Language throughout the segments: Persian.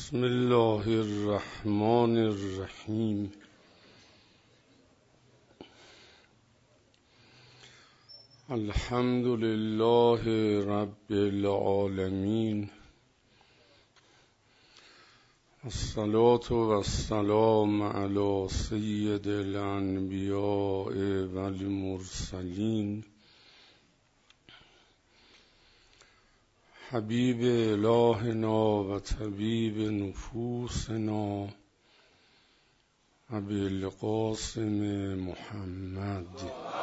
بسم الله الرحمن الرحیم. الحمد لله رب العالمین، الصلاة والسلام علی سید الانبیاء والمرسلین، حبیب الهنا و طبیب نفوسنا ابی القاسم محمد.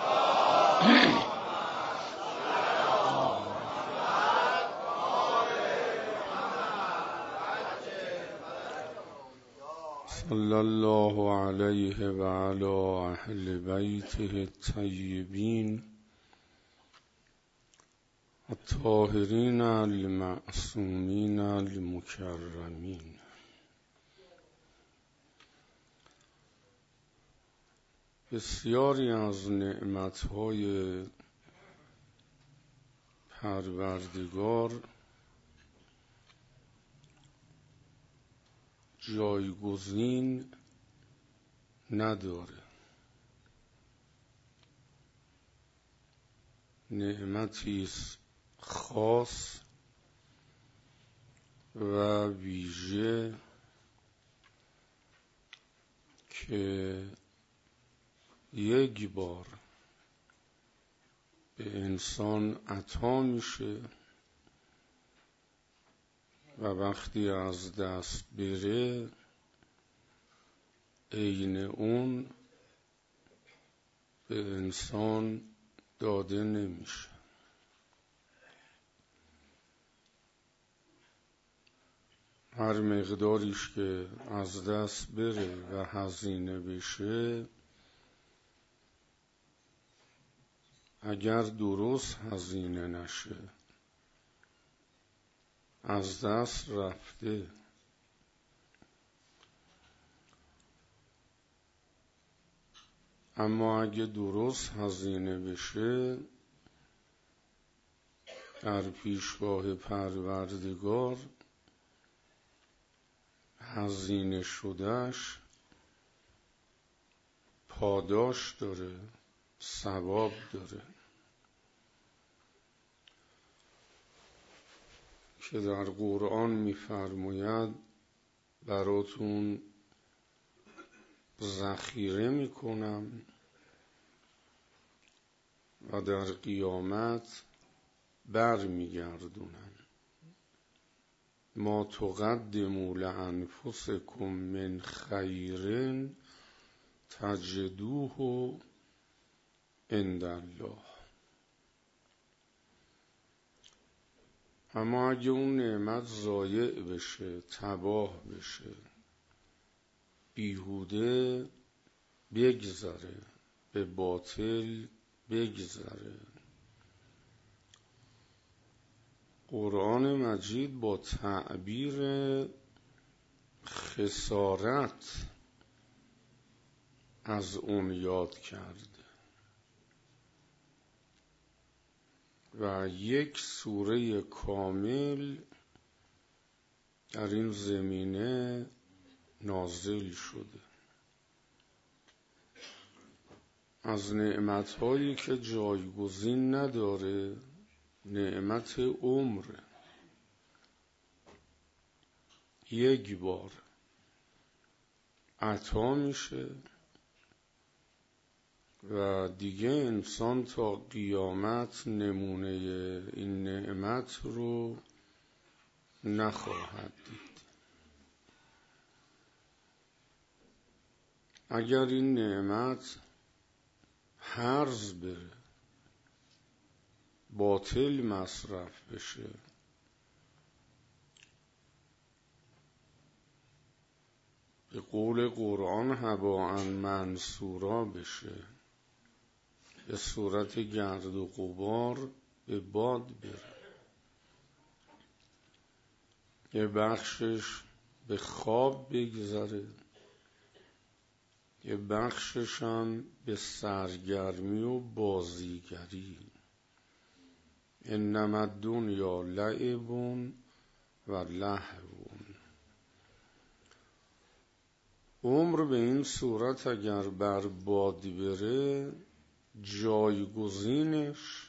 صلی الله علیه و علی اهل بیته الطیبین الطاهرین المعصومین المکرمین. بسیاری از نعمتهای پروردگار جایگزین نداره. نعمتی است خاص و ویژه که یک بار به انسان عطا میشه و وقتی از دست بره عین اون به انسان داده نمیشه. هر مقداریش که از دست بره و هزینه بشه، اگر درست هزینه نشه از دست رفته. اما اگه درست هزینه بشه در پیشگاه پروردگار، هزینه شدهش پاداش داره، ثواب داره، که در قرآن می‌فرماید براتون ذخیره میکنم و در قیامت برمیگردونم. ما تقدموا لانفسکم من خیر تجدوه عند الله. اما اگه اون نعمت ضایع بشه، تباه بشه، بیهوده بگذره، به باطل بگذره، قرآن مجید با تعبیر خسارت از اون یاد کرد و یک سوره کامل در این زمینه نازل شده. از نعمتهایی که جایگزین نداره نعمت عمر. یک بار عطا میشه و دیگه انسان تا قیامت نمونه این نعمت رو نخواهد دید. اگر این نعمت هرز بره، باطل مصرف بشه، به قول قرآن هباء منثورا بشه، به صورت گرد و غبار به باد بره، یه بخشش به خواب بگذره، یه بخشش هم به سرگرمی و بازیگری. انما الدنیا لعب و لهو عمر به این صورت اگر بر باد بره، جایگزینش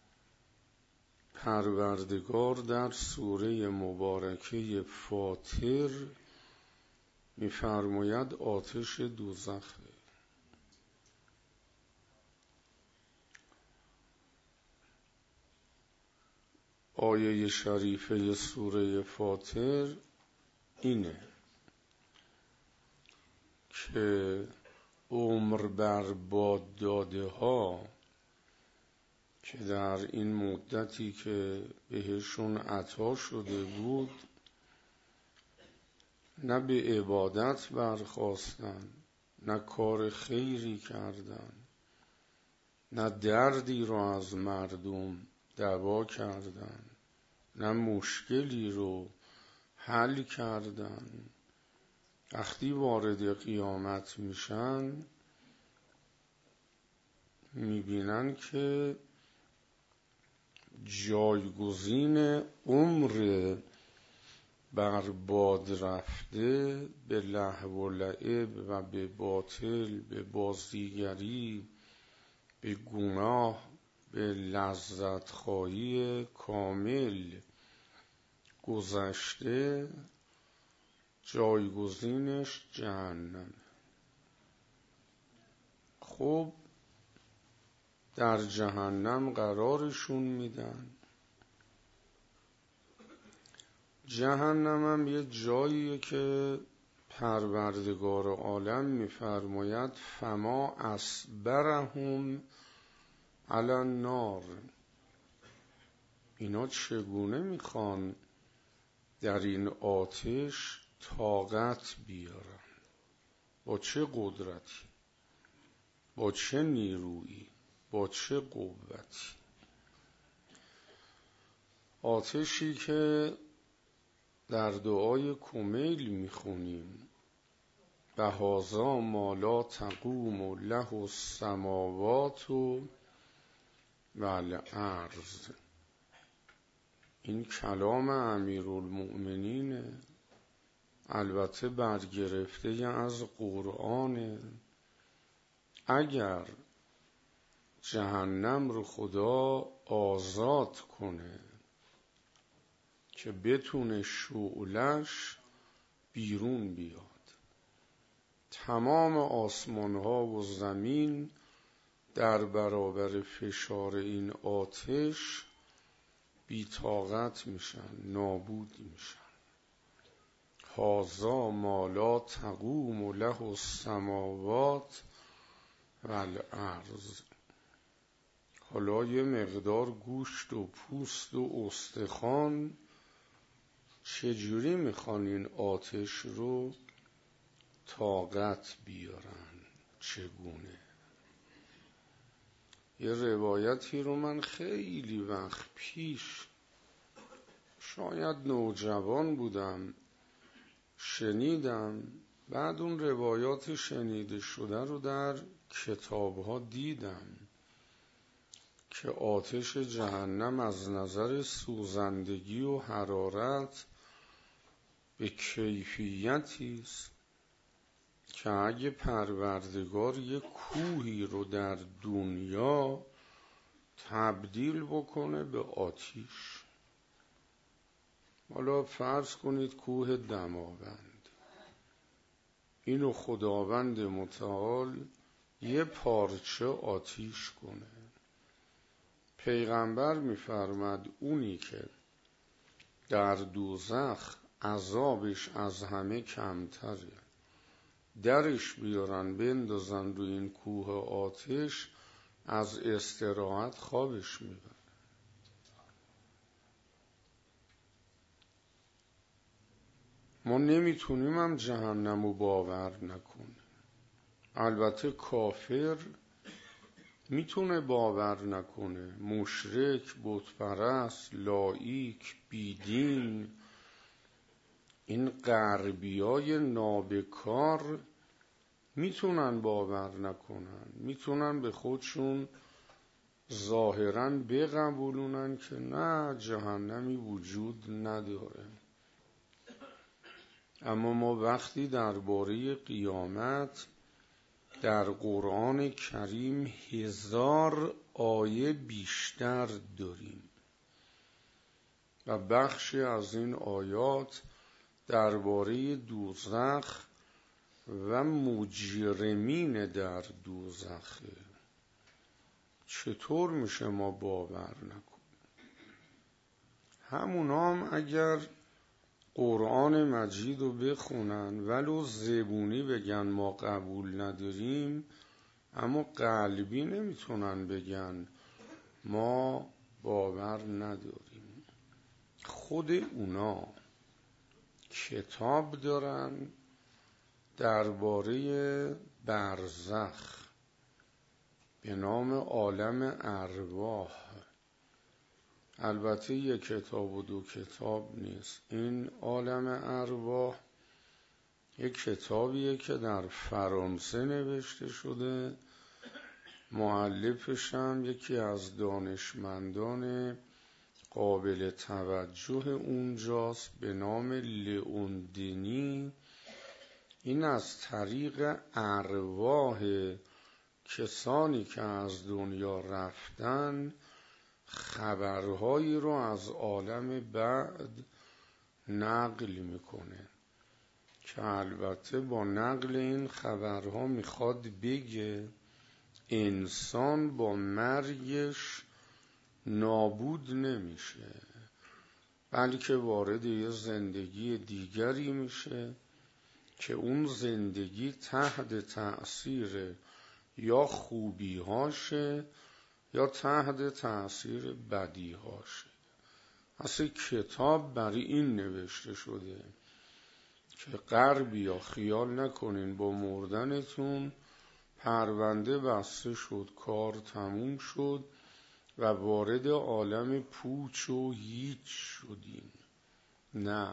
پروردگار در سوره مبارکه فاطر می‌فرماید آتش دوزخه. آیه شریفه سوره فاطر اینه که عمر بر باد داده ها که در این مدتی که بهشون عطا شده بود نه به عبادت برخاستن، نه کار خیری کردن، نه دردی رو از مردم دوا کردن، نه مشکلی رو حل کردن. وقتی وارد قیامت میشن میبینن که جایگزین عمر بر باد رفته به لهو و لعب و به باطل، به بازیگری، به گناه، به لذت خواهی کامل گذشته، جایگزینش جهنم. خب در جهنم قرارشون میدن. جهنم هم یه جاییه که پروردگار عالم میفرماید فما اصبرهم علی النار. اینا چگونه میخوان در این آتش طاقت بیارن؟ با چه قدرتی؟ با چه نیرویی؟ با چه قوتی؟ آتشی که در دعای کمیل میخونیم و هذا ما لا تقوم له السماوات و الارض. این کلام امیرالمؤمنینه، البته برگرفته از قرآنه. اگر جهنم رو خدا آزاد کنه که بتونه شعلش بیرون بیاد، تمام آسمان ها و زمین در برابر فشار این آتش بی‌طاقت میشن، نابود میشن. هذا ما لا تقوم له السماوات و الارض. حالا یه مقدار گوشت و پوست و استخوان چجوری میخوان این آتش رو طاقت بیارن؟ چگونه؟ یه روایتی رو من خیلی وقت پیش، شاید نوجوان بودم، شنیدم. بعد اون روایات شنیده شده رو در کتاب‌ها دیدم که آتش جهنم از نظر سوزندگی و حرارت به کیفیتی است که اگه پروردگار یک کوهی رو در دنیا تبدیل بکنه به آتش، حالا فرض کنید کوه دماوند، اینو خداوند متعال یه پارچه آتش کنه، پیغمبر می‌فرماد اونی که در دوزخ عذابش از همه کمتره، درش بیارن بندازن رو این کوه آتش، از استراحت خوابش میبره. ما نمیتونیم هم جهنم رو باور نکنیم. البته کافر میتونه باور نکنه، مشرک، بتپرست، لایک، بیدین، این غربیای نابکار میتونن باور نکنن، میتونن به خودشون ظاهراً بقبولونن که نه، جهنمی وجود نداره. اما ما وقتی درباره قیامت در قرآن کریم 1000 آیه بیشتر داریم و بخشی از این آیات درباره دوزخ و مجرمین در دوزخه. چطور میشه ما باور نکنیم؟ همونا هم اگر قرآن مجید رو بخونن ولو زبونی بگن ما قبول نداریم، اما قلبی نمیتونن بگن ما باور نداریم. خود اونا کتاب دارن درباره برزخ به نام عالم ارواح. البته یک کتاب و دو کتاب نیست. این عالم ارواح یک کتابیه که در فرانسه نوشته شده، مؤلفش هم یکی از دانشمندان قابل توجه اونجاست به نام لئون دنی. این از طریق ارواح کسانی که از دنیا رفتن خبرهایی رو از عالم بعد نقل میکنه که البته با نقل این خبرها میخواد بگه انسان با مرگش نابود نمیشه، بلکه وارد یه زندگی دیگری میشه که اون زندگی تحت تأثیر یا خوبی‌هاشه یا تحت تأثیر بدی‌هاشه. اصلا کتاب برای این نوشته شده که غربی یا خیال نکنین با مردنتون پرونده بسته شد، کار تموم شد و وارد عالم پوچ و هیچ شدین. نه،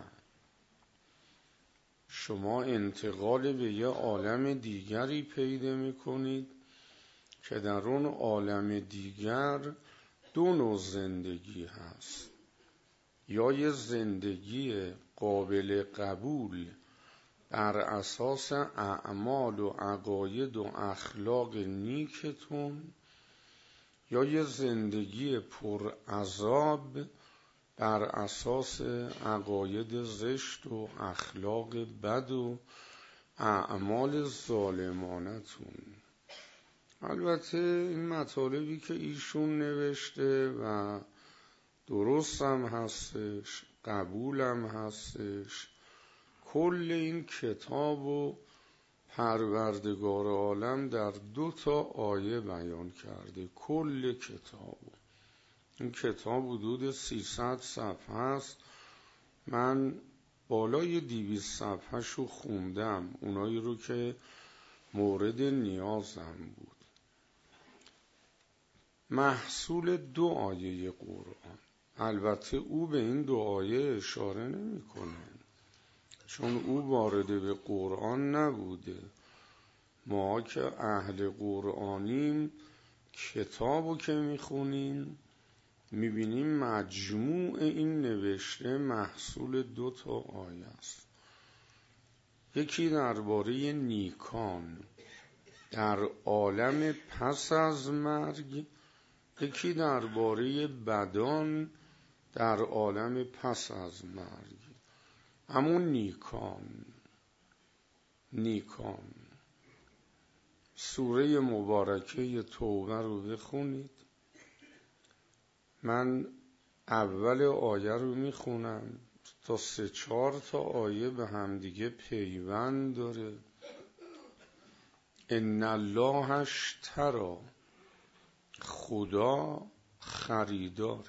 شما انتقال به یه عالم دیگری پیدا میکنید که در اون عالم دیگر دو نوع زندگی هست. یا یه زندگی قابل قبول بر اساس اعمال و عقاید و اخلاق نیکتون، یا یه زندگی پر عذاب بر اساس عقاید زشت و اخلاق بد و اعمال ظالمانتون. البته این مطالبی که ایشون نوشته و درست هم هستش، قبول هم هستش. کل این کتاب و پروردگار عالم در 2 آیه بیان کرده. کل کتاب. این کتاب حدود 300 صفحه است. من بالای 200 صفحه شو خوندم، اونایی رو که مورد نیازم بود. محصول 2 آیه قرآن. البته او به این 2 آیه اشاره نمی‌کنه چون او وارد به قرآن نبوده. ما که اهل قرآنیم کتابو که میخونیم میبینیم مجموع این نوشته محصول 2 آیه است. یکی درباره نیکان در عالم پس از مرگ، یکی درباره بدان در عالم پس از مرگ. همون نیکان. سوره مبارکه توبه رو بخونید. من اول آیه رو میخونم تا 3-4 آیه به همدیگه پیوند داره. ان الله اشتری، خدا خریداره.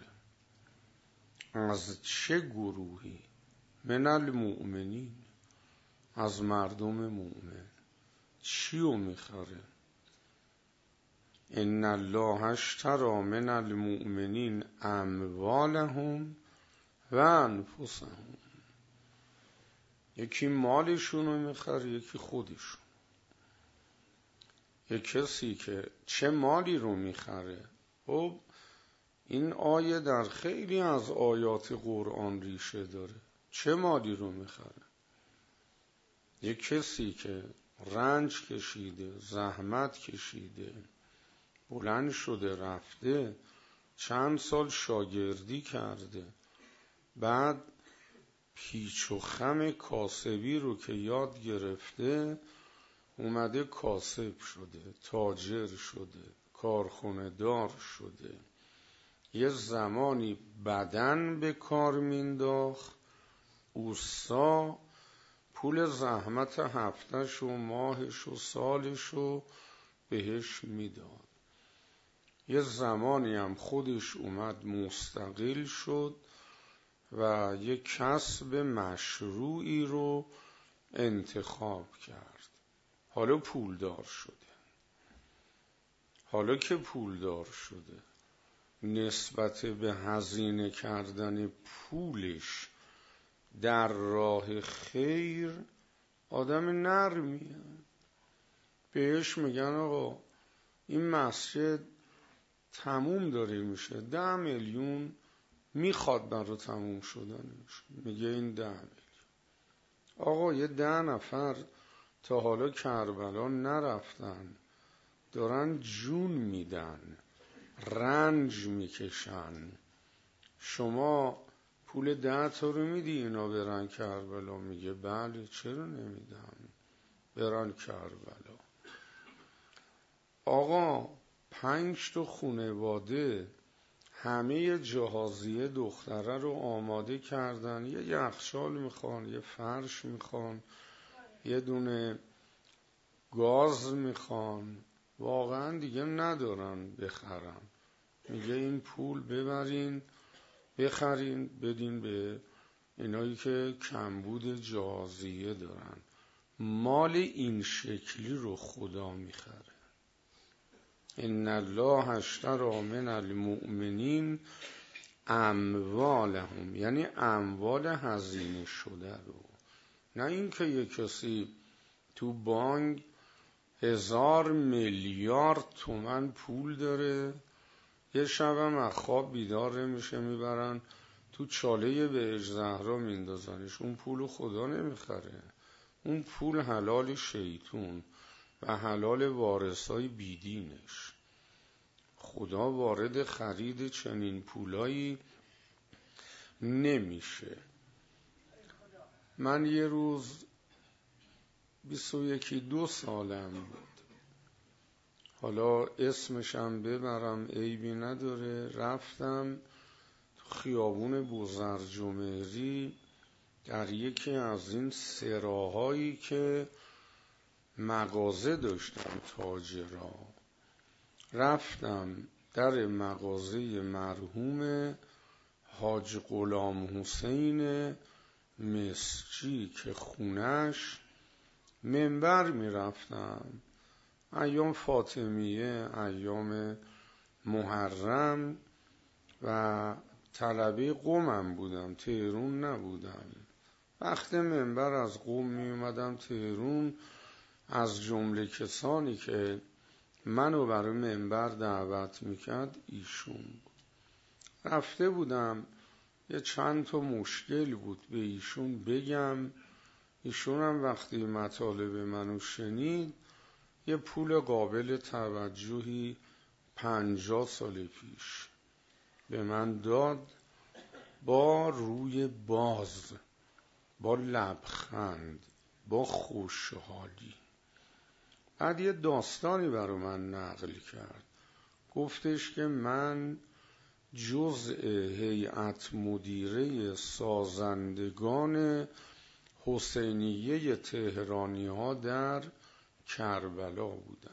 از چه گروهی؟ من المؤمنین، از مردم مؤمن. چی رو میخره؟ ان الله اشتری من المؤمنین اموالهم و انفسهم. یکی مالشون رو میخره، یکی خودشون. یک کسی که چه مالی رو میخره؟ خب این آیه در خیلی از آیات قرآن ریشه داره. چه مالی رو میخره؟ یک کسی که رنج کشیده، زحمت کشیده، بلند شده رفته، چند سال شاگردی کرده، بعد پیچ و خم کاسبی رو که یاد گرفته، اومده کاسب شده، تاجر شده، کارخونه دار شده، یه زمانی بدن به کار مینداخت، اوستا پول زحمت هفتش و ماهش و سالش رو بهش میداد. یه زمانی هم خودش اومد مستقل شد و یک کسب مشروعی رو انتخاب کرد. حالا پولدار شده. حالا که پولدار شده، نسبت به هزینه کردن پولش در راه خیر آدم نرمیه. بهش میگن آقا این مسجد تموم داره میشه، 10 میلیون میخواد برای تموم شدنش. میگه این 10 میلیون. آقا یه 10 نفر تا حالا کربلا نرفتن، دارن جون میدن، رنج میکشن، شما پول 10 تا رو میدی اینا برن کربلا؟ میگه بله، چرا نمیدم، برن کربلا. آقا 5 تا خانواده همه جهازیه دختره رو آماده کردن، یه یخچال میخوان، یه فرش میخوان، یه دونه گاز میخوان، واقعا دیگه ندارن بخرن. میگه این پول ببرین بخرین بدین به اینایی که کمبود جهازیه دارن. مال این شکلی رو خدا میخره. ان الله اشتری من المؤمنین اموالهم، یعنی اموال هزینه شده رو، نه اینکه یک کسی تو بانک 1000 میلیارد تومان پول داره، یه شبم از خواب بیدار نمیشه، میبرن تو چاله بهشت زهرا میندازنش. اون پول خدا نمیخره، اون پول حلال شیطون و حلال وارثای بیدینش. خدا وارد خرید چنین پولایی نمیشه. من یه روز 21-22 سالم بود، حالا اسمشم ببرم عیبی نداره، رفتم تو خیابون بوزرجمهری در یکی از این سراهایی که مغازه داشتم تاجرا، رفتم در مغازه مرحوم حاج غلام حسین مسجی که خونش منبر میرفتم، ایام فاطمیه، ایام محرم، و طلبه قومم بودم، تهرون نبودم. وقت منبر از قوم می اومدم تهرون، از جمله کسانی که منو برای منبر دعوت میکرد ایشون بود. رفته بودم، یه چند تا مشکل بود به ایشون بگم. ایشون هم وقتی مطالب منو شنید یه پول قابل توجهی 50 سال پیش به من داد، با روی باز، با لبخند، با خوشحالی. بعد یه داستانی برای من نقل کرد، گفتش که من جزء هیئت مدیره سازندگان حسینیه تهرانی ها در کربلا بودم.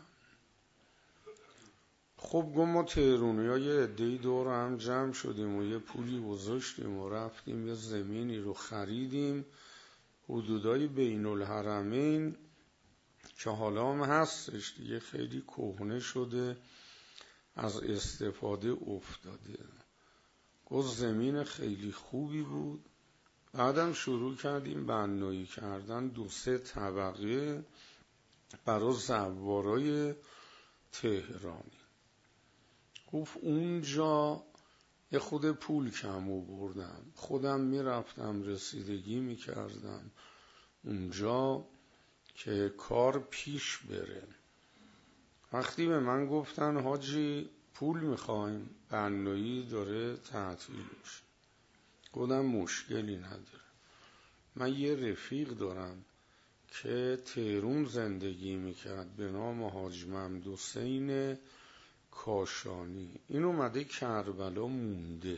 خب گفت ما تهرانی ها یه عده‌ای دور هم جمع شدیم و یه پولی گذاشتیم و رفتیم یه زمینی رو خریدیم حدودای بین الحرمین که حالا هم هستش دیگه، خیلی کهنه شده، از استفاده افتاده. گفت زمین خیلی خوبی بود. بعدم شروع کردیم بنایی کردن 2-3 طبقه برای زوارای تهرانی. گفت اونجا یه خود پول کم آوردم، خودم میرفتم رسیدگی میکردم اونجا، که کار پیش بره. وقتی به من گفتن حاجی پول میخوایم، بنایی داره تعطیل میشه، گفتم مشکلی نداره. من یه رفیق دارم که تهران زندگی میکرد به نام حاج محمد حسین کاشانی. این اومده کربلا مونده،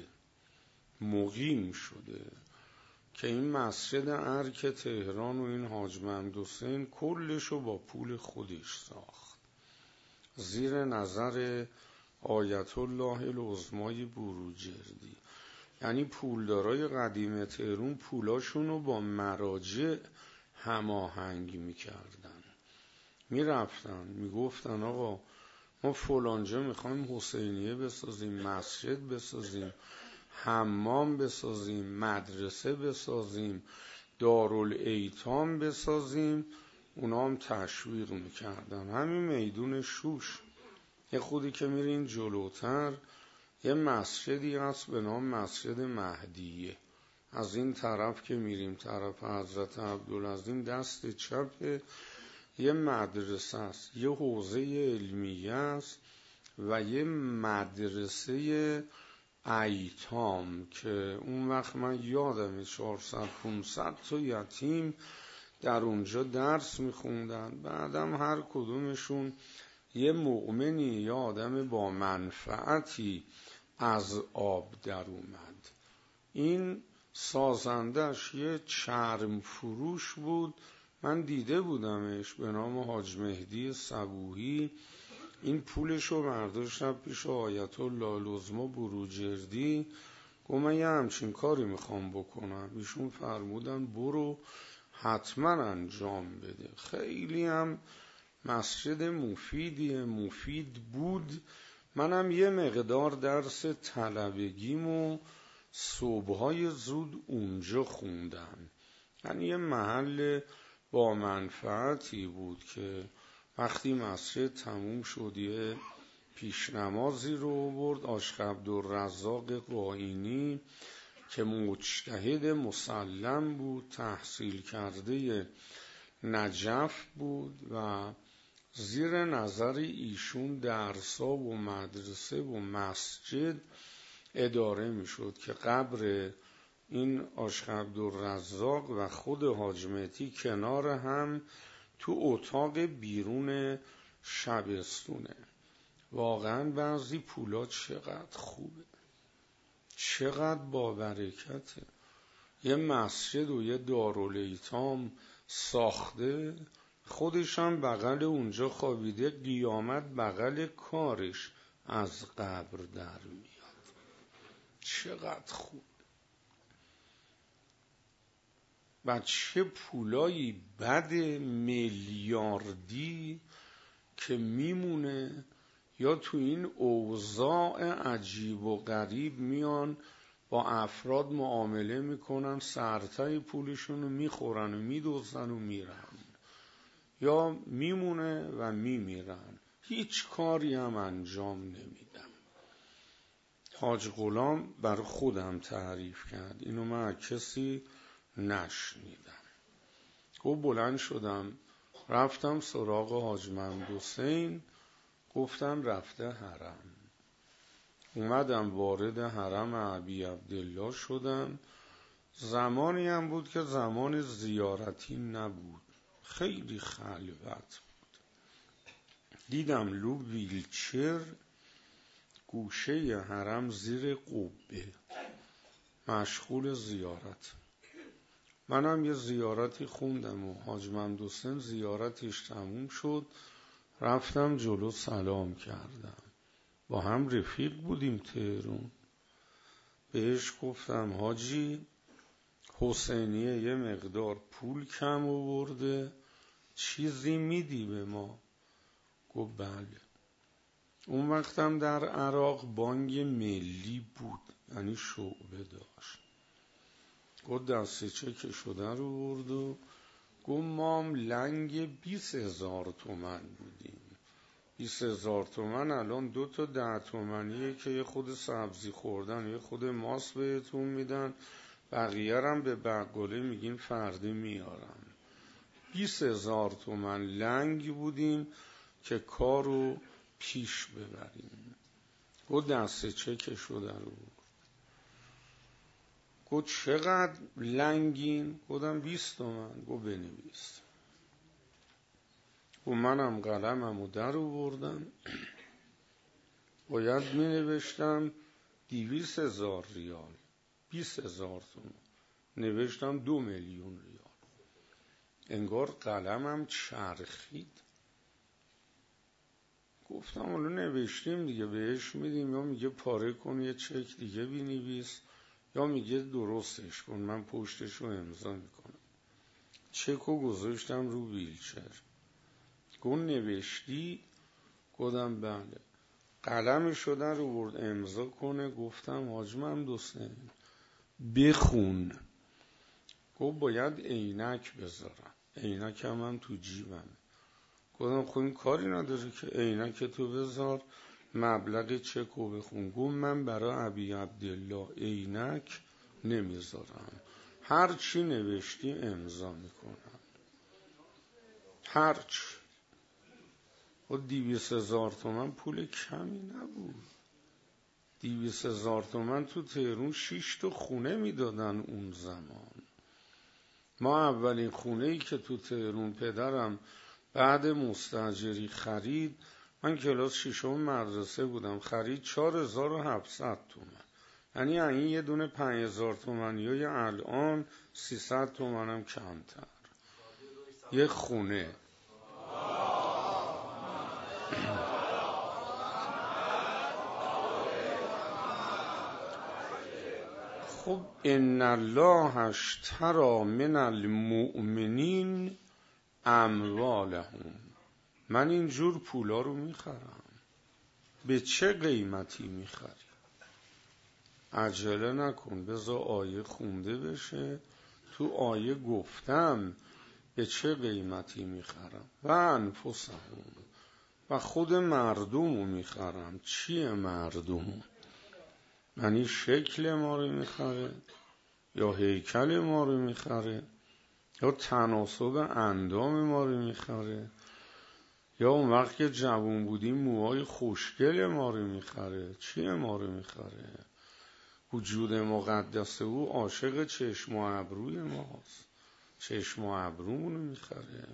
مقیم شده که این مسجد ارک تهران و این حاج محمد حسین کلشو با پول خودش ساخت زیر نظر آیت الله العظمای بروجردی. یعنی پولدارای قدیم تهران پولاشونو با مراجع هماهنگ میکردن، میرفتن میگفتن آقا ما فلانجا میخوایم حسینیه بسازیم، مسجد بسازیم، حمام بسازیم، مدرسه بسازیم، دارالایتام بسازیم. اونا هم تشویق میکردن. همین میدون شوش یه خودی که میرین جلوتر یه مسجدی هست به نام مسجد مهدیه. از این طرف که میریم طرف حضرت عبدالعظیم دست چپ یه مدرسه است، یه حوزه علمیه است و یه مدرسه ایتام که اون وقت من یادمه 400-500 تا یتیم در اونجا درس میخوندن. بعدم هر کدومشون یه مؤمنی یا آدم با منفعتی از آب در اومد. این سازندش یه چرم فروش بود، من دیده بودمش، به نام حاج مهدی صبوحی. این پولشو برداشتم پیش آیت الله العظما بروجردی، گفت من یه همچین کاری میخوام بکنم. ایشون فرمودن برو حتما انجام بده. خیلی هم مسجد مفید بود. منم یه مقدار درس طلبگیمو صبحای زود اونجا خوندم. یعنی یه محل با منفعتی بود که وقتی مسجد تموم شد یه پیشنمازی رو برد آشق عبدالرزاق قائینی که مجتهد مسلم بود، تحصیل کرده نجف بود و زیر نظر ایشون درسا و مدرسه و مسجد اداره میشد که قبر این آشق عبدالرزاق و خود حاج مهدی کنار هم تو اتاق بیرون شبستونه. واقعا بعضی پولا چقدر خوبه، چقدر با برکته. یه مسجد و یه دارالایتام ساخته، خودش هم بغل اونجا خوابیده، قیامت بغل کارش از قبر در میاد. چقدر خوب و چه پولایی بد میلیاردی که میمونه یا تو این اوضاع عجیب و غریب میان با افراد معامله میکنن، سرتای پولشونو میخورن و میدوزن و میرن، یا میمونه و میمیرن، هیچ کاری هم انجام نمیدن. حاج غلام بر خودم تعریف کرد، اینو من کسی نشنیدم. گفت بلند شدم رفتم سراغ حاج محمد حسین، گفتم رفته حرم. اومدم وارد حرم ابی عبدالله شدم. زمانی هم بود که زمان زیارتی نبود، خیلی خلوت بود. دیدم لو ویلچر گوشه حرم زیر قبه مشغول زیارت. منم یه زیارتی خوندم و حاج محمد حسین زیارتش تموم شد، رفتم جلو سلام کردم. با هم رفیق بودیم تهران. بهش گفتم حاجی حسینیه یه مقدار پول کم آورده، چیزی میدی به ما؟ گفت بله. اون وقتم در عراق بانک ملی بود، یعنی شعبه داشت. گفت دسته چک شده رو برد و گفت ما هم لنگ 20,000 تومن بودیم. 20,000 تومن الان 2 تا 10 تومنیه که یه خود سبزی خوردن یه خود ماست بهتون میدن، بقیه هم به بقاله میگین فرده میارم. 20,000 تومان لنگ بودیم که کارو پیش ببریم. گفت دسته چکشو در بود. گفت چقدر لنگین؟ گفتم 20 تومان. گفت بنویس. و منم قلممو در آوردم، باید می نوشتم 200,000 ریال، 20,000 تومان. نوشتم 2 میلیون ریال. انگار قلمم چرخید. گفتم حالا نوشتیم دیگه، بهش میدیم، یا میگه پاره کن یه چک دیگه بنویس، یا میگه درستش کن، من پشتشو امضا میکنم. چکو گذاشتم رو ویلچر. گفت نوشتی؟ گفتم بله. قلمشو در آورد امضا کنه. گفتم حاج ممدوح‌حسین بخون. گفت باید عینک بذارم. عینکم هم تو جیبم. گفتم خب این کاری نداره که عینک تو بذار، مبلغ چکو بخون. گفت من برای ابی عبدالله عینک نمیذارم، هر چی نوشتی امضا میکنم، هر چی. و 200,000 تومان پول کمی نبود. 200,000 تومان تو تهران 6 تا خونه میدادن اون زمان. ما اولین خونه‌ای که تو تهران پدرم بعد مستاجری خرید، من کلاس 6 مدرسه بودم، خرید 4,700 تومان. یعنی این یه دونه 5,000 تومانیای الان 300 تومان هم کمتر. یه خونه. خب ان الله اشتری من المؤمنین اموالهم. من اینجور پولا رو میخرم. به چه قیمتی میخری؟ عجله نکن، بذار آیه خونده بشه. تو آیه گفتم به چه قیمتی میخرم. و انفسهم، و خود مردم رو میخرم. چیه مردم؟ یعنی شکل ما رو میخره، یا هیکل ما رو میخره، یا تناسب اندام ما رو میخره، یا اون وقت که جوان بودیم موهای خوشگل ما رو میخره. چیه ما رو میخره؟ وجود مقدس او عاشق چشم و ابروی ماست، چشم و ابرومون رو میخره.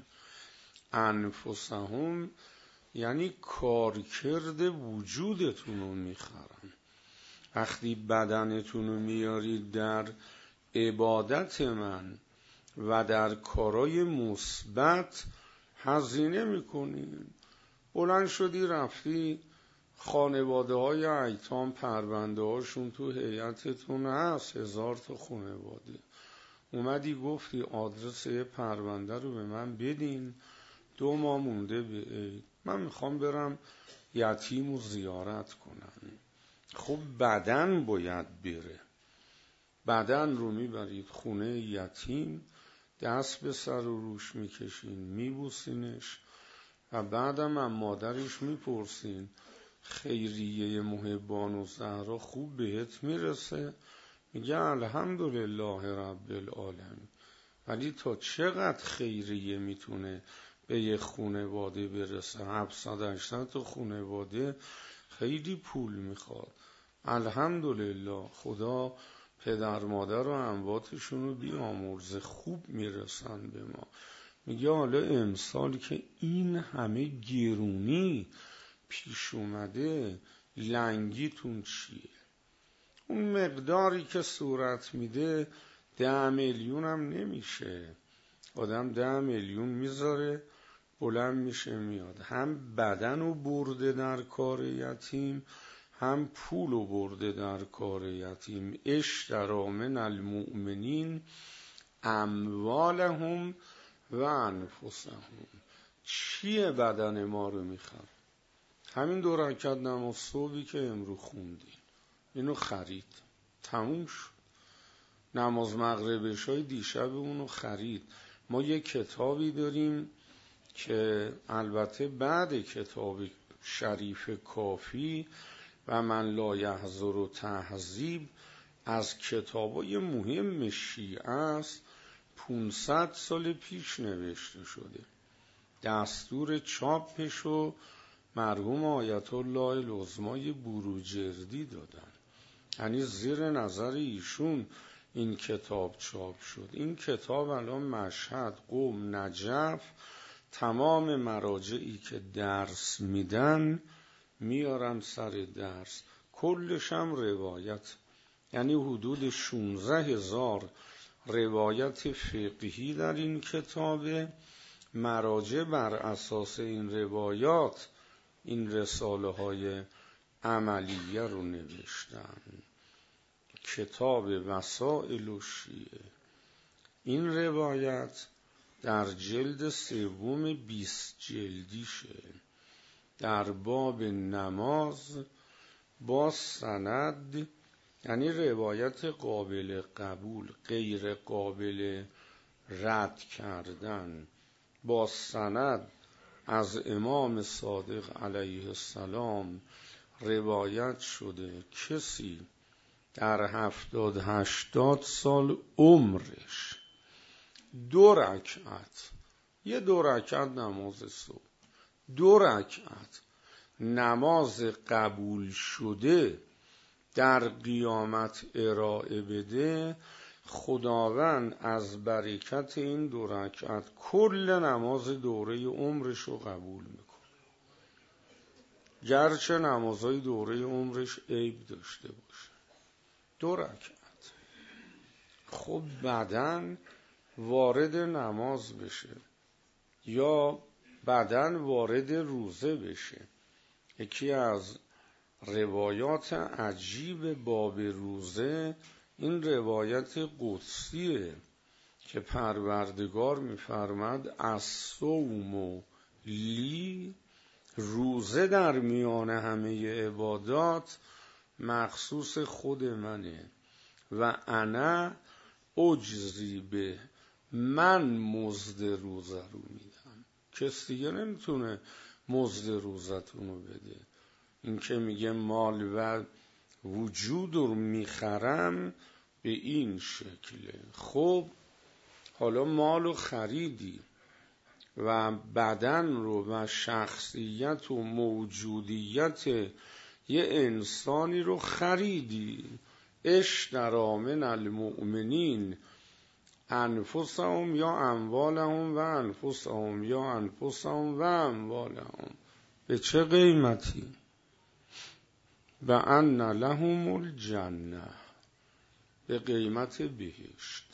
انفسهم یعنی کارکرد وجودتون رو میخرن. وقتی بدنتون رو میارید در عبادت من و در کارای مثبت هزینه میکنین، بلند شدی رفتی خانواده های ایتام، پرونده هاشون تو هیئتتون هست، 1000 تا خانواده، اومدی گفتی آدرس یه پرونده رو به من بدین، 2 ماه مونده به عید، من میخوام برم یتیم رو زیارت کنم. خب بدن باید بره. بدن رو میبرید خونه یتیم، دست به سر و روش میکشین، میبوسینش، و بعدم هم مادرش میپرسین خیریه محبان و زهرا خوب بهت میرسه؟ میگه الحمدلله رب العالمین. ولی تا چقدر خیریه میتونه به یه خانواده برسه؟ 700-800 تا خانواده خیلی پول میخواد. الحمدلله خدا پدر مادر و امواتشون رو بیامرزه، خوب میرسن به ما. میگه حالا امسال که این همه گرونی پیش اومده، لنگیتون چیه؟ اون مقداری که صورت میده 10 میلیون هم نمیشه. آدم 10 میلیون میذاره بلند میشه میاد، هم بدن رو برده در کار یتیم، هم پول رو برده در کار یتیم. اشتری من المؤمنین اموالهم و انفسهم. چیه بدن ما رو میخره؟ همین 2 رکعت نماز صبحی که امرو خوندین، اینو خرید، تموم شد. نماز مغربشای دیشب اونو خرید. ما یه کتابی داریم که البته بعد کتاب شریف کافی و من لا یحضر و تهذیب از کتابای مهم شیعه است، 500 سال پیش نوشته شده. دستور چاپشو مرحوم آیت الله العظمای بروجردی دادن، یعنی زیر نظر ایشون این کتاب چاپ شد. این کتاب الان مشهد، قم، نجف، تمام مراجعی که درس میدن میارن سر درس. کلش هم روایت، یعنی حدود 16,000 روایت فقهی در این کتابه. مراجع بر اساس این روایات این رساله های عملیه رو نوشتن. کتاب وسائل الشیعه. این روایت در جلد 3 20 جلدیشه، در باب نماز با سند، یعنی روایت قابل قبول، غیر قابل رد کردن، با سند از امام صادق علیه السلام روایت شده. کسی در 70-80 سال عمرش 2 رکعت، یه 2 رکعت نماز صبح، 2 رکعت نماز قبول شده در قیامت ارائه بده، خداوند از برکت این 2 رکعت کل نماز دوره عمرش رو قبول میکنه، گرچه نمازهای دوره عمرش عیب داشته باشه. 2 رکعت. خب بدن وارد نماز بشه یا بدن وارد روزه بشه. یکی از روایات عجیب باب روزه این روایت قدسیه که پروردگار میفرماد الصوم لی، روزه در میان همه عبادات مخصوص خود منه و انا اجزی به، من مزد روزه رو میدم، کسی دیگه نمیتونه مزد روزتون رو بده. این که میگه مال و وجود رو میخرم به این شکله. خب حالا مال رو خریدی و بدن رو و شخصیت و موجودیت یه انسانی رو خریدی. اشتری من المؤمنین انفسهم یا اموالهم و انفسهم یا انفسهم و اموالهم. به چه قیمتی؟ و ان لهم الجنه، به قیمت بهشت.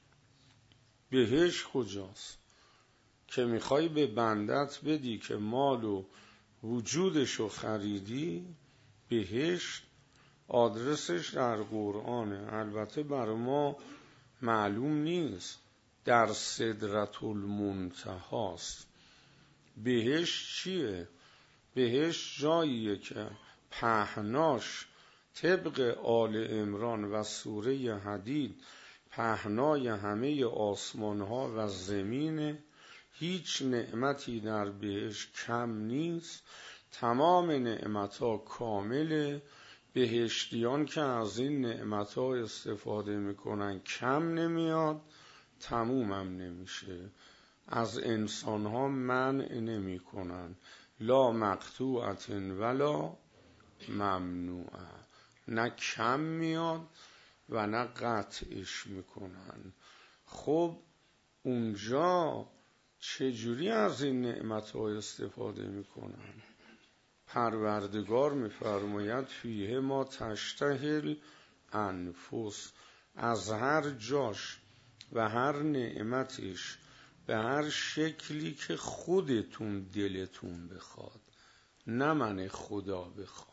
بهشت کجاست که میخوای به بندت بدی که مال و وجودشو خریدی؟ بهشت آدرسش در قرآنه، البته برای ما معلوم نیست، در سدرة المنتهاست. بهشت چیه؟ بهشت جاییه که پهناش طبق آل عمران و سوره حدید پهنای همه آسمان ها و زمینه، هیچ نعمتی در بهشت کم نیست، تمام نعمت ها کامله. بهشتیان که از این نعمت ها استفاده میکنن کم نمیاد، تمومم نمیشه. از انسان ها منع نمی کنن، لا مقطوعة ولا ممنوعه، نه کم میاد و نه قطعش میکنن. خب اونجا چجوری از این نعمت ها استفاده میکنن؟ پروردگار میفرماید فیه ما تشتهی الانفس، از هر جاش و هر نعمتش به هر شکلی که خودتون دلتون بخواد، نه من خدا بخوام.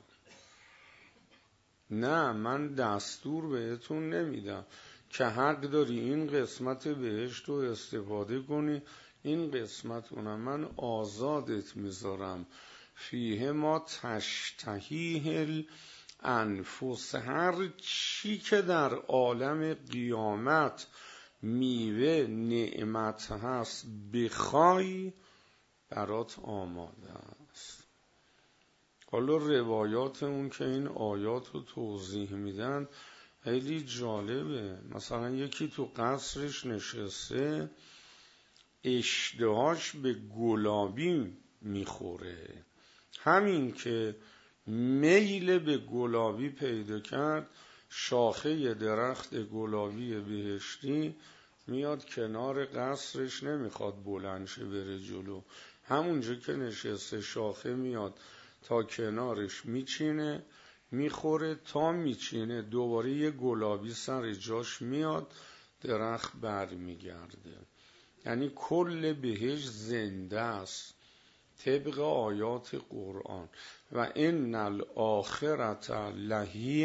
نه من دستور بهتون نمیدم که حق داری این قسمت بهشت رو استفاده کنی، این قسمت اونم من آزادت میذارم. فیه ما تشتهیه الانفس، هر چی که در عالم قیامت میوه نعمت هست بخوای برات آماده است. حالا روایات اون که این آیات رو توضیح میدن خیلی جالبه. مثلا یکی تو قصرش نشسته، اشتهاش به گلابی میخوره. همین که میل به گلابی پیدا کرد، شاخه درخت گلابی بهشتی میاد کنار قصرش، نمیخواد بلند شه بره جلو، همونجا که نشسته شاخه میاد تا کنارش میچینه، میخوره تا میچینه، دوباره یه گلابی سر جاش میاد، درخت بر میگرده. یعنی کل بهشت زنده است طبق آیات قرآن. و ان الاخرة لهی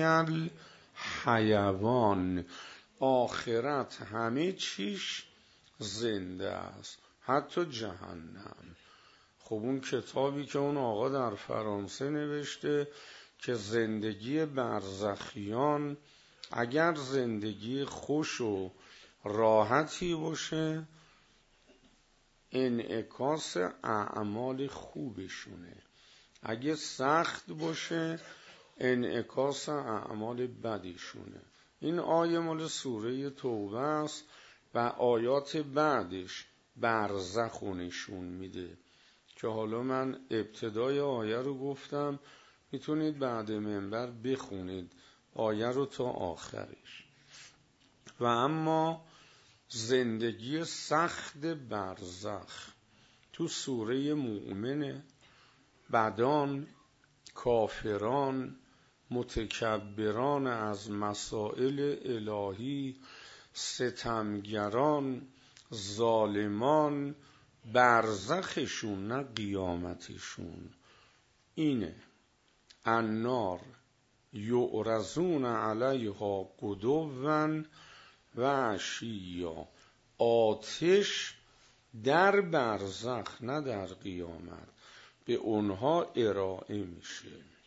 الحیوان، آخرت همه چیش زنده است، حتی جهنم. خب اون کتابی که اون آقا در فرانسه نوشته که زندگی برزخیان اگر زندگی خوش و راحتی باشه، انعکاس اعمال خوبشونه، اگه سخت باشه انعکاس اعمال بدشونه. این آیه مال سوره توبه است و آیات بعدش برزخ نشون میده که حالا من ابتدای آیه رو گفتم، میتونید بعد منبر بخونید آیه رو تا آخرش. و اما زندگی سخت برزخ تو سوره مؤمنه. بدان، کافران، متکبران از مسائل الهی، ستمگران، ظالمان، برزخشون نه قیامتشون اینه: النار یعرضون علیها غدوا و عشیا، آتش در برزخ نه در قیامت به اونها ارائه میشه.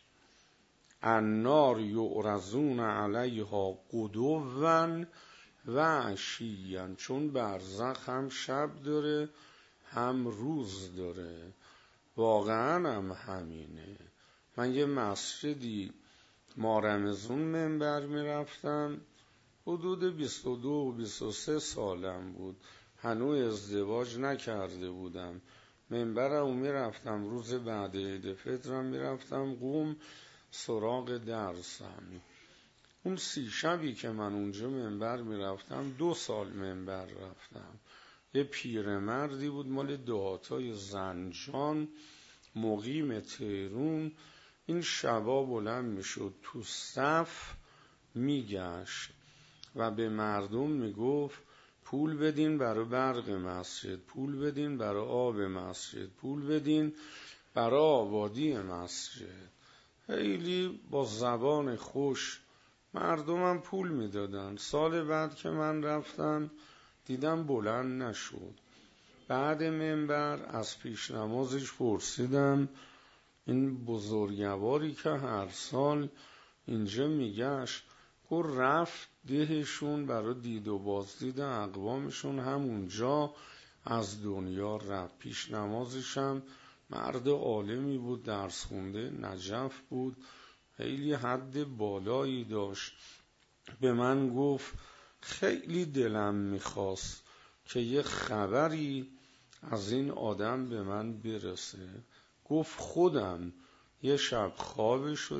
النار یعرضون علیها غدوا و عشیا، چون برزخ هم شب داره هم روز داره. واقعا هم همینه. من یه مسجدی مارمزون منبر میرفتم، حدود 22-23 سالم بود، هنوز ازدواج نکرده بودم. منبرم میرفتم روز بعد عید فطرم میرفتم قم سراغ درسم. اون 30 شبی که من اونجا منبر میرفتم 2 سال منبر رفتم. یه پیرمردی بود مال دهاتای زنجان، مقیم تهرون. این شبا بلند میشد تو صف میگشت و به مردم میگفت پول بدین برای برق مسجد، پول بدین برای آب مسجد، پول بدین برای آبادی مسجد. خیلی با زبان خوش مردمم پول میدادن. سال بعد که من رفتم دیدم بلند نشد. بعد منبر از پیش نمازش پرسیدم، این بزرگواری که هر سال اینجا میگشت، گفت رفت دهشون برای دید و بازدید اقوامشون، همونجا از دنیا رفت. پیش نمازشم مرد عالمی بود، درس خونده نجف بود، خیلی حد بالایی داشت. به من گفت خیلی دلم میخواست که یه خبری از این آدم به من برسه. گفت خودم یه شب خوابشو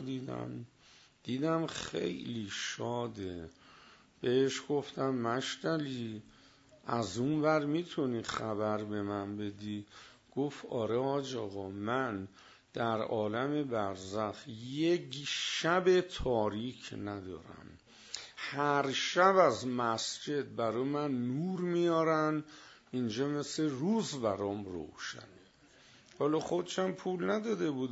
دیدم خیلی شاده. بهش گفتم مشتلی از اون ور میتونی خبر به من بدی؟ گفت آره حاج آقا، من در عالم برزخ یک شب تاریک ندارم، هر شب از مسجد برای من نور میارن، اینجا مثل روز برام روشنه. حالا خودشم پول نداده بود،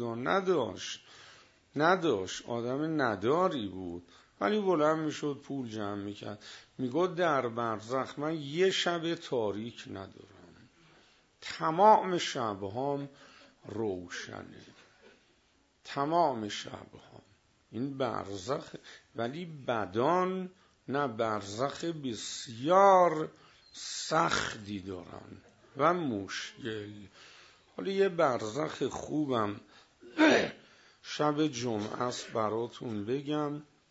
نداشت، آدم نداری بود، ولی بلند میشد پول جمع میکرد. میگفت در برزخ من یه شب تاریک ندارم، تمام شبهام روشنه، تمام شبهام. این برزخ. ولی بدان نه، برزخ بسیار سختی دارن و مشکل. حالا یه برزخ خوبم شب جمعه است براتون بگم.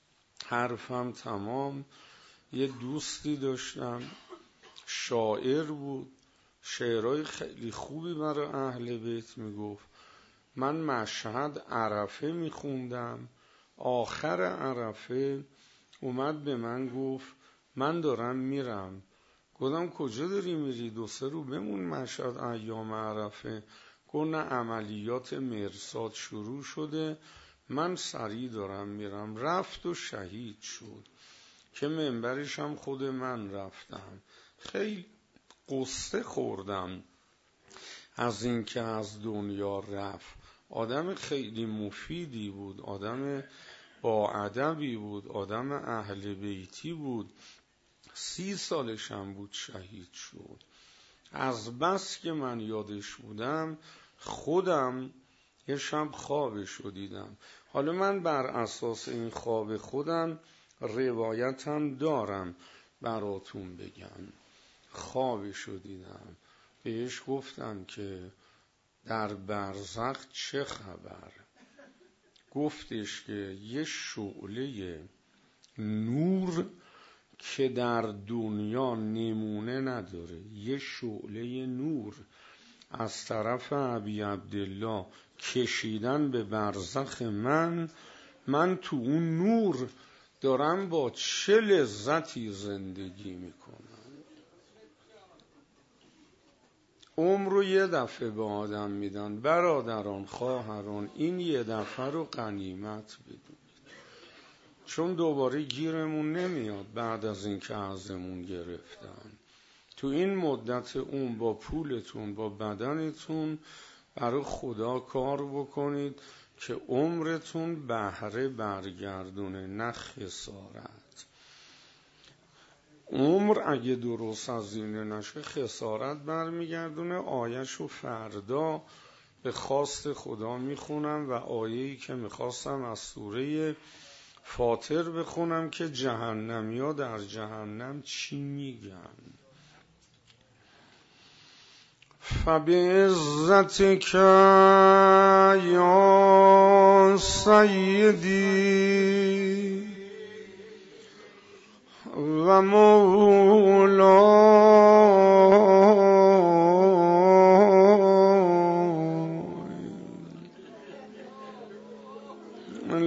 حرفم تمام. یه دوستی داشتم شاعر بود، شعرهای خیلی خوبی برای اهل بیت میگفت. من مشهد عرفه میخوندم، آخر عرفه اومد به من گفت من دارم میرم. گفتم کجا داری میری؟ 2-3 روز بمون مشهد ایام عرفه. گفت نه عملیات مرصاد شروع شده، من سریع دارم میرم. رفت و شهید شد که منبرش هم خود من رفتم. خیلی قصه خوردم از این که از دنیا رفت. آدم خیلی مفیدی بود، آدم با ادبی بود، آدم اهل بیتی بود. 30 سالش هم بود شهید شد. از بس که من یادش بودم خودم یه شب خوابشو دیدم. حالا من بر اساس این خواب خودم روایتم دارم براتون بگم. خوابشو دیدم، بهش گفتم که در برزخ چه خبر؟ گفتش که یه شعله نور که در دنیا نمونه نداره، یه شعله نور از طرف ابی عبدالله کشیدن به برزخ من تو اون نور دارم با چه لذتی زندگی میکنم. عمر رو یه دفعه به آدم میدن. برادران خواهران، این یه دفعه رو غنیمت بدونید، چون دوباره گیرمون نمیاد بعد از این که ازمون گرفتن. تو این مدت اون با پولتون با بدنتون برای خدا کار بکنید که عمرتون بهره برگردونه، نه خسارت. عمر اگه درست هزینه نشه خسارت برمیگردونه. آیه‌شو فردا به خواست خدا میخونم و آیه‌ای که میخواستم از سوره فاطر بخونم که جهنمیا در جهنم چی میگن. فبعزتک یا سیدی و مولای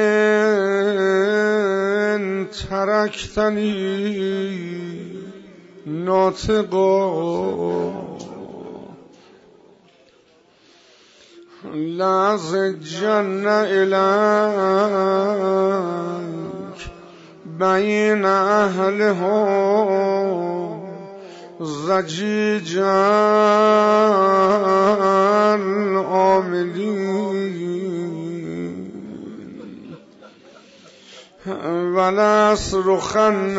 لئن ترکتنی ناطقا لأزجن إلیک بین اهلها زجیجا عاملین ولأصرخن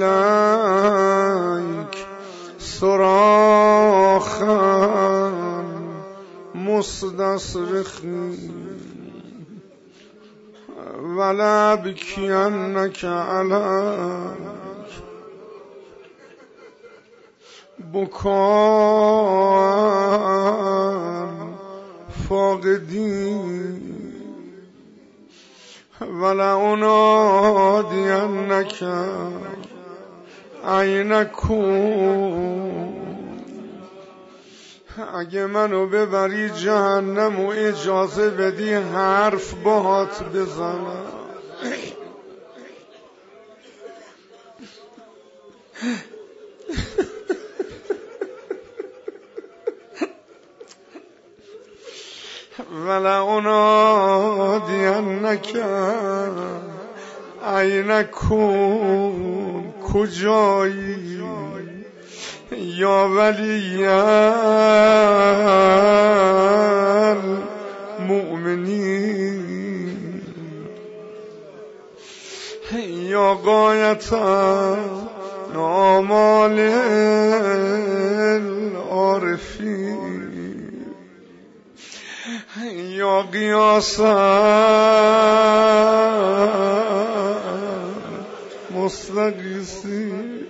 إلیک صراخا مستصرخین ولأبکینک علیک بکاء فاقدین ولأنادینک این کنت. اگه منو ببری جهنم و اجازه بدی حرف باهات بزنم، ولأنادینک این کن، کجایی یا ولی المؤمنین یا غایت آمال العارفین یا قیاس مستغیثین.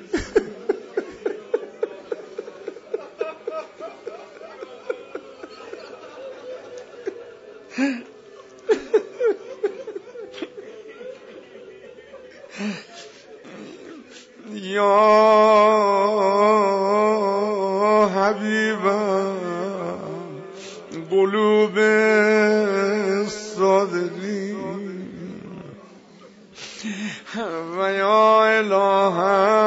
نصیبم قلوب صادقین و یا اله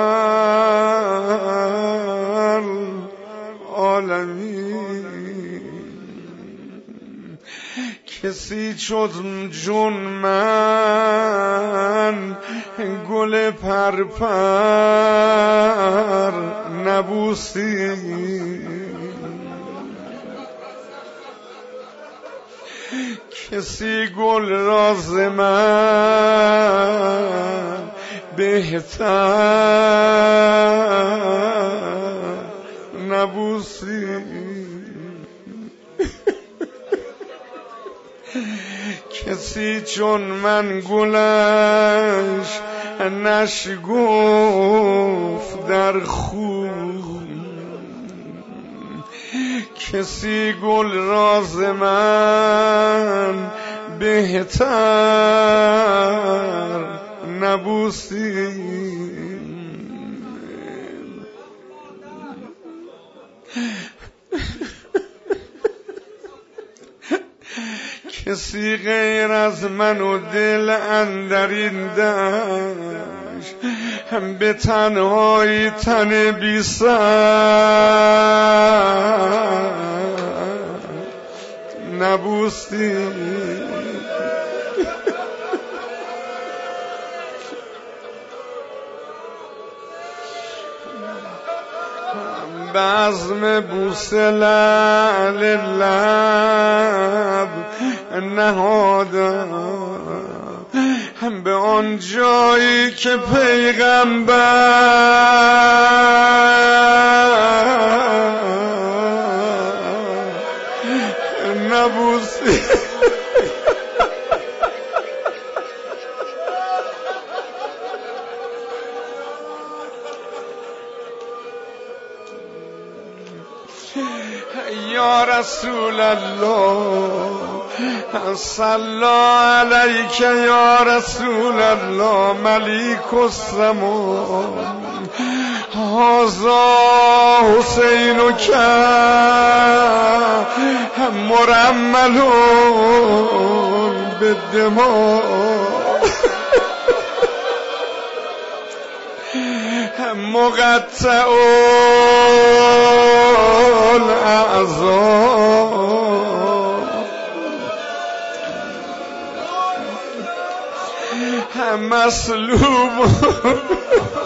العالمین کسی چون من گل پرپر نبوسی کسی گل راز من بهتر نبوسی کسی چون من گلش نشگفت در خون کسی گل راز من بهتر نبوسی کسی غیر از من و دل اندرین دشت به تنهایی تن بی سر نبوسی بزم بوسه لعل لب نهادم به آن جایی که پیغمبر نبوسی یا رسول الله صلی علیک یا رسول الله ملیک السمان هذا حسین که مرمل بالدماء مقطع الاعضاء مسلوب